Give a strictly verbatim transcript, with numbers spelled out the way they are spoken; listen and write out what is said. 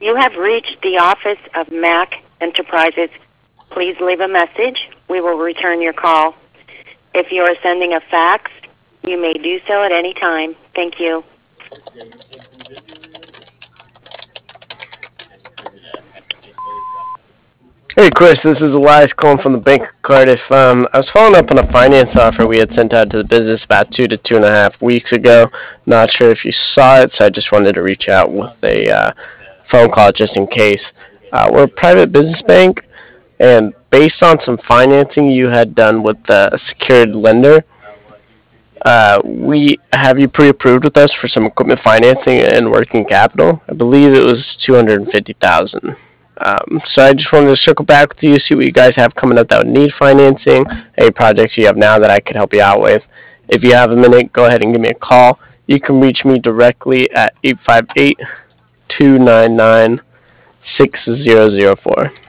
You have reached the office of Mac Enterprises. Please leave a message. We will return your call. If you are sending a fax, you may do so at any time. Thank you. Hey Chris, this is Elias calling from the Bank of Cardiff. Um, I was following up on a finance offer we had sent out to the business about two to two and a half weeks ago. Not sure if you saw it, so I just wanted to reach out with a uh, phone call just in case. Uh, we're a private business bank, and based on some financing you had done with a secured lender, uh, we have you pre-approved with us for some equipment financing and working capital. I believe it was two hundred fifty thousand dollars. Um, so I just wanted to circle back with you, see what you guys have coming up that would need financing, any projects you have now that I could help you out with. If you have a minute, go ahead and give me a call. You can reach me directly at eight five eight, two nine nine, six zero zero four.